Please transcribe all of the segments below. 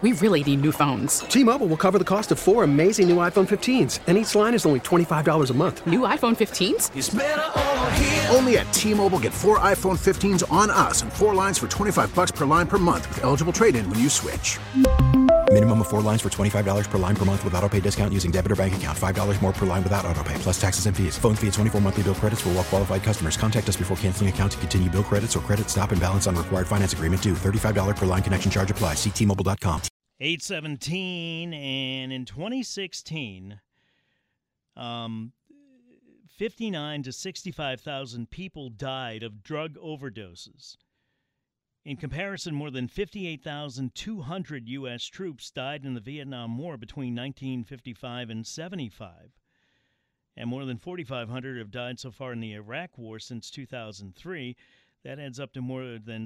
We really need new phones. T-Mobile will cover the cost of 4 amazing new iPhone 15s, and each line is only $25 a month. New iPhone 15s? It's better over here. Only at T-Mobile, get 4 iPhone 15s on us and 4 lines for $25 per line per month with eligible trade-in when you switch. Minimum of 4 lines for $25 per line per month with autopay discount using debit or bank account. $5 more per line without autopay, plus taxes and fees. Phone fee at 24 monthly bill credits for well-qualified customers. Contact us before canceling account to continue bill credits or credit stop and balance on required finance agreement due. $35 per line connection charge applies. See T-Mobile.com. 817, and in 2016, 59 to 65,000 people died of drug overdoses. In comparison, more than 58,200 U.S. troops died in the Vietnam War between 1955 and 75, and more than 4,500 have died so far in the Iraq War since 2003. That adds up to more than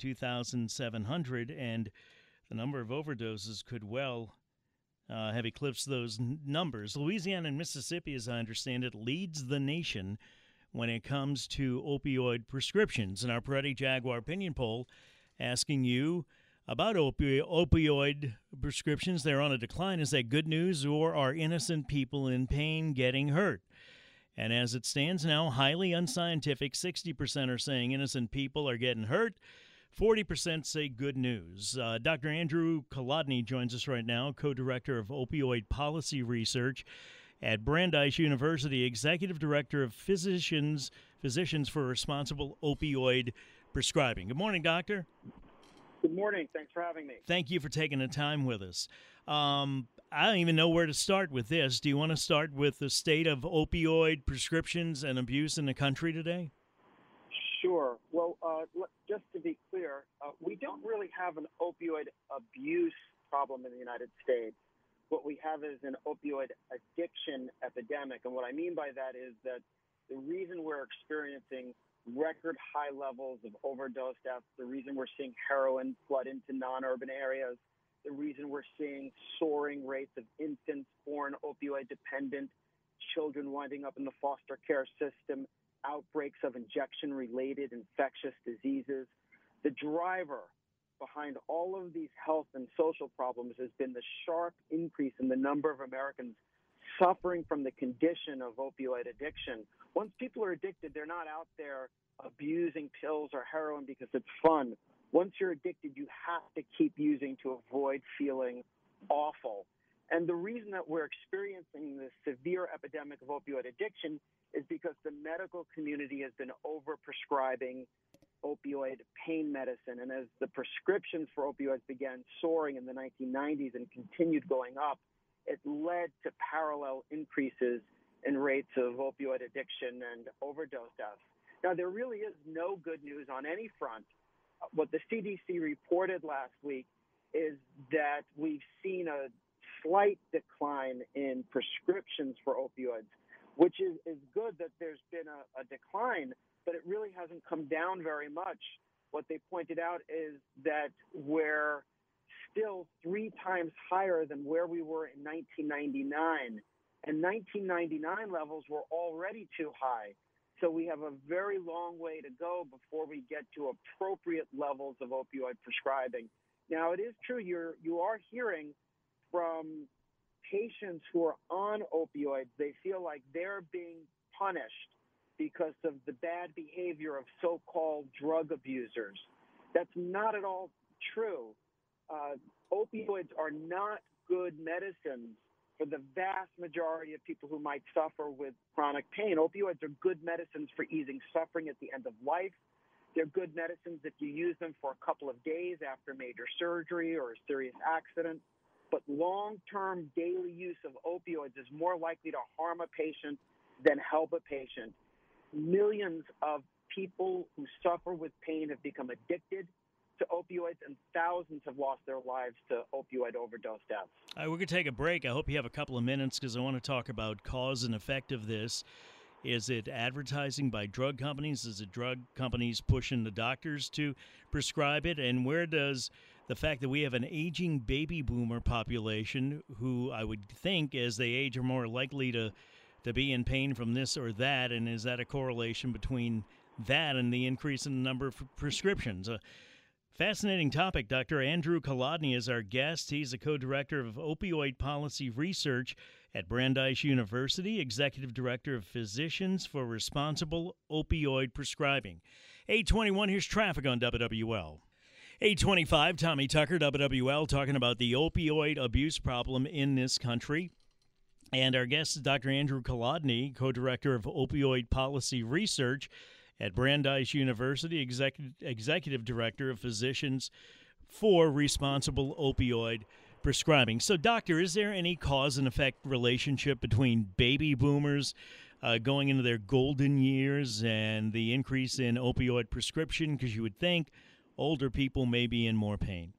62,700, and the number of overdoses could well have eclipsed those numbers. Louisiana and Mississippi, as I understand it, leads the nation when it comes to opioid prescriptions. And our Peretti Jaguar opinion poll asking you about opioid prescriptions. They're on a decline. Is that good news, or are innocent people in pain getting hurt? And as it stands now, highly unscientific, 60% are saying innocent people are getting hurt. 40% say good news. Dr. Andrew Kolodny joins us right now, co-director of opioid policy research at Brandeis University, executive director of Physicians for Responsible Opioid Prescribing. Good morning, doctor. Good morning. Thanks for having me. Thank you for taking the time with us. I don't even know where to start with this. Do you want to start with the state of opioid prescriptions and abuse in the country today? Sure. Well, just to be clear, we don't really have an opioid abuse problem in the United States. What we have is an opioid addiction epidemic. And what I mean by that is that the reason we're experiencing record high levels of overdose deaths, the reason we're seeing heroin flood into non-urban areas, the reason we're seeing soaring rates of infants born opioid dependent, children winding up in the foster care system, outbreaks of injection-related infectious diseases. The driver behind all of these health and social problems has been the sharp increase in the number of Americans suffering from the condition of opioid addiction. Once people are addicted, they're not out there abusing pills or heroin because it's fun. Once you're addicted, you have to keep using to avoid feeling awful. And the reason that we're experiencing this severe epidemic of opioid addiction is because the medical community has been overprescribing opioid pain medicine. And as the prescriptions for opioids began soaring in the 1990s and continued going up, it led to parallel increases in rates of opioid addiction and overdose deaths. Now, there really is no good news on any front. What the CDC reported last week is that we've seen a slight decline in prescriptions for opioids, which is good that there's been a decline, but it really hasn't come down very much. What they pointed out is that we're still 3 times higher than where we were in 1999. And 1999 levels were already too high. So we have a very long way to go before we get to appropriate levels of opioid prescribing. Now, it is true you are hearing from patients who are on opioids, they feel like they're being punished because of the bad behavior of so-called drug abusers. That's not at all true. Opioids are not good medicines for the vast majority of people who might suffer with chronic pain. Opioids are good medicines for easing suffering at the end of life. They're good medicines if you use them for a couple of days after major surgery or a serious accident. But long-term daily use of opioids is more likely to harm a patient than help a patient. Millions of people who suffer with pain have become addicted to opioids, and thousands have lost their lives to opioid overdose deaths. All right, we're going to take a break. I hope you have a couple of minutes because I want to talk about cause and effect of this. Is it advertising by drug companies? Is it drug companies pushing the doctors to prescribe it? And where does the fact that we have an aging baby boomer population who I would think as they age are more likely to be in pain from this or that, and is that a correlation between that and the increase in the number of prescriptions? Fascinating topic. Dr. Andrew Kolodny is our guest. He's a co-director of opioid policy research at Brandeis University, executive director of Physicians for Responsible Opioid Prescribing. 821, here's traffic on WWL. 825, Tommy Tucker, WWL, talking about the opioid abuse problem in this country. And our guest is Dr. Andrew Kolodny, co-director of opioid policy research at Brandeis University, executive director of Physicians for Responsible Opioid Prescribing. So, doctor, is there any cause and effect relationship between baby boomers going into their golden years and the increase in opioid prescription? Because you would think older people may be in more pain.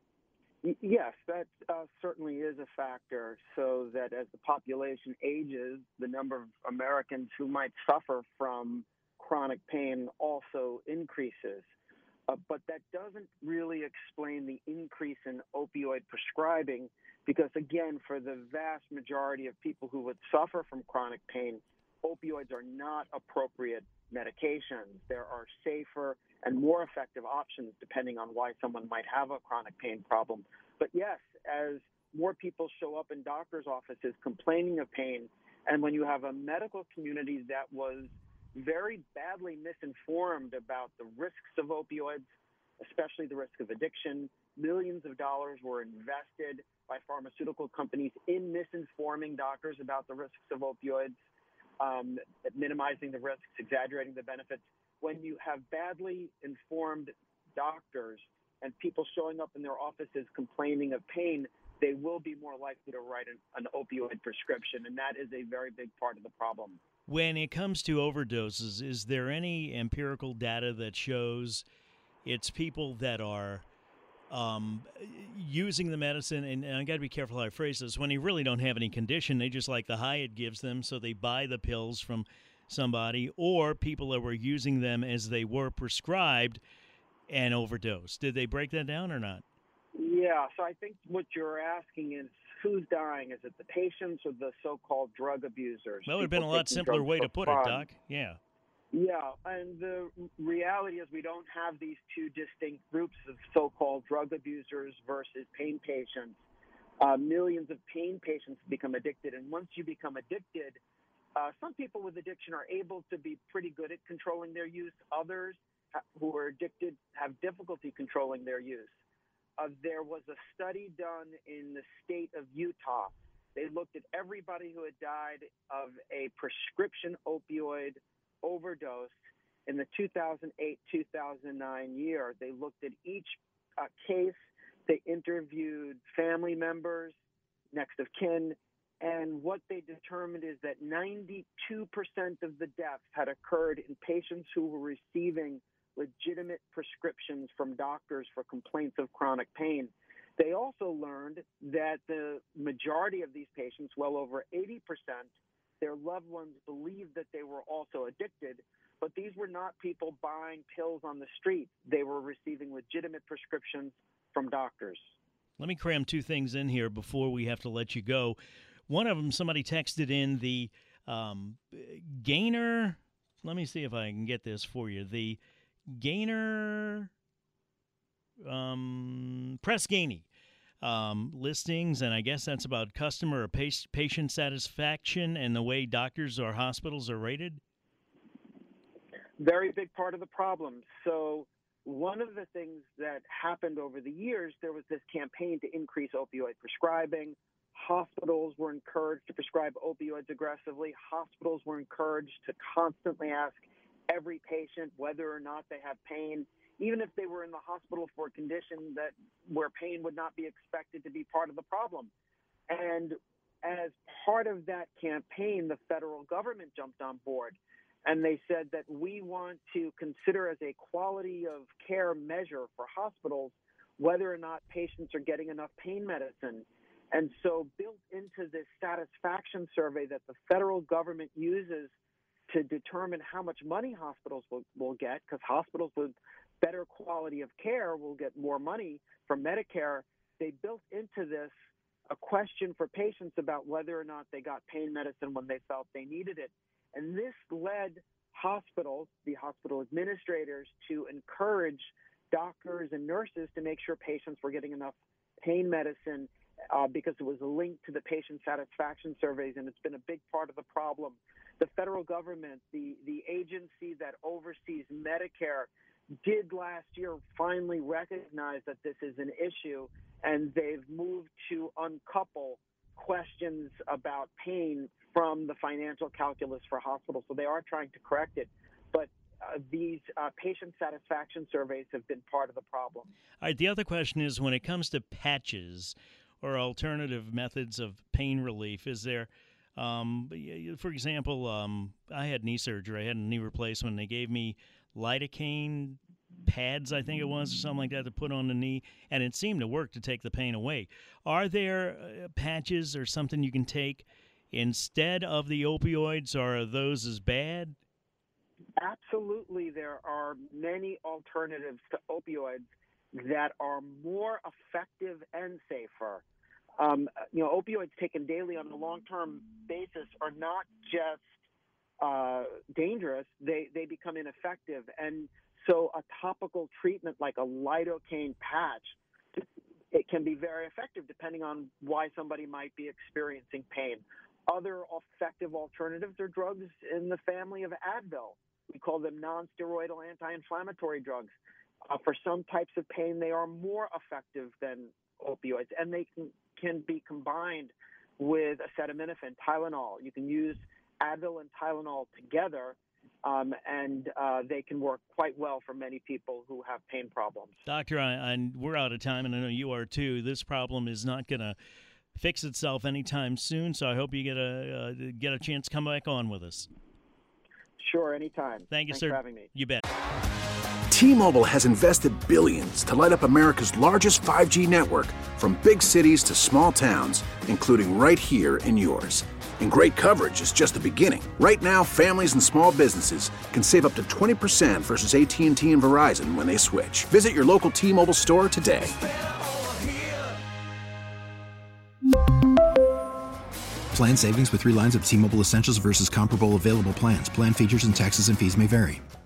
Yes, that certainly is a factor, so that as the population ages, the number of Americans who might suffer from chronic pain also increases. But that doesn't really explain the increase in opioid prescribing because, again, for the vast majority of people who would suffer from chronic pain, opioids are not appropriate medications. There are safer and more effective options depending on why someone might have a chronic pain problem. But yes, as more people show up in doctors' offices complaining of pain, and when you have a medical community that was very badly misinformed about the risks of opioids, especially the risk of addiction, millions of dollars were invested by pharmaceutical companies in misinforming doctors about the risks of opioids, minimizing the risks, exaggerating the benefits. When you have badly informed doctors and people showing up in their offices complaining of pain, they will be more likely to write an opioid prescription, and that is a very big part of the problem. When it comes to overdoses, is there any empirical data that shows it's people that are using the medicine, and I got to be careful how I phrase this, when they really don't have any condition, they just like the high it gives them, so they buy the pills from somebody, or people that were using them as they were prescribed and overdosed? Did they break that down or not? Yeah, so I think what you're asking is who's dying? Is it the patients or the so-called drug abusers? That would have been a lot simpler way to put it, Doc. Yeah. Yeah, and the reality is we don't have these two distinct groups of so-called drug abusers versus pain patients. Millions of pain patients become addicted, and once you become addicted, some people with addiction are able to be pretty good at controlling their use. Others who are addicted have difficulty controlling their use. There was a study done in the state of Utah. They looked at everybody who had died of a prescription opioid overdose in the 2008-2009 year. They looked at each case. They interviewed family members, next of kin, and what they determined is that 92% of the deaths had occurred in patients who were receiving legitimate prescriptions from doctors for complaints of chronic pain. They also learned that the majority of these patients, well over 80%, their loved ones believed that they were also addicted, but these were not people buying pills on the street. They were receiving legitimate prescriptions from doctors. Let me cram two things in here before we have to let you go. One of them, somebody texted in the Gainer. Let me see if I can get this for you. The Gainer Press Ganey listings, and I guess that's about customer or patient satisfaction and the way doctors or hospitals are rated? Very big part of the problem. So one of the things that happened over the years, there was this campaign to increase opioid prescribing. Hospitals were encouraged to prescribe opioids aggressively. Hospitals were encouraged to constantly ask every patient whether or not they have pain, even if they were in the hospital for a condition where pain would not be expected to be part of the problem. And as part of that campaign, the federal government jumped on board, and they said that we want to consider as a quality of care measure for hospitals whether or not patients are getting enough pain medicine. And so built into this satisfaction survey that the federal government uses to determine how much money hospitals will get, because hospitals with better quality of care will get more money from Medicare, they built into this a question for patients about whether or not they got pain medicine when they felt they needed it. And this led hospitals, the hospital administrators, to encourage doctors and nurses to make sure patients were getting enough pain medicine because it was linked to the patient satisfaction surveys, and it's been a big part of the problem. The federal government, the agency that oversees Medicare, did last year finally recognize that this is an issue, and they've moved to uncouple questions about pain from the financial calculus for hospitals. So they are trying to correct it. But these patient satisfaction surveys have been part of the problem. All right, the other question is, when it comes to patches or alternative methods of pain relief, is there, for example, I had knee surgery. I had a knee replacement. And they gave me lidocaine pads, I think it was, or something like that, to put on the knee, and it seemed to work to take the pain away. Are there patches or something you can take instead of the opioids, or are those as bad? Absolutely. There are many alternatives to opioids that are more effective and safer. Opioids taken daily on a long-term basis are not just dangerous, they become ineffective. And so a topical treatment like a lidocaine patch, it can be very effective depending on why somebody might be experiencing pain. Other effective alternatives are drugs in the family of Advil. We call them non-steroidal anti-inflammatory drugs. For some types of pain, they are more effective than opioids, and they can be combined with acetaminophen, Tylenol. You can use Advil and Tylenol together, and they can work quite well for many people who have pain problems. Doctor, we're out of time, and I know you are too. This problem is not going to fix itself anytime soon, so I hope you get a chance to come back on with us. Sure, anytime. Thanks for having me. You bet. T-Mobile has invested billions to light up America's largest 5G network, from big cities to small towns, including right here in yours. And great coverage is just the beginning. Right now, families and small businesses can save up to 20% versus AT&T and Verizon when they switch. Visit your local T-Mobile store today. Plan savings with 3 lines of T-Mobile Essentials versus comparable available plans. Plan features and taxes and fees may vary.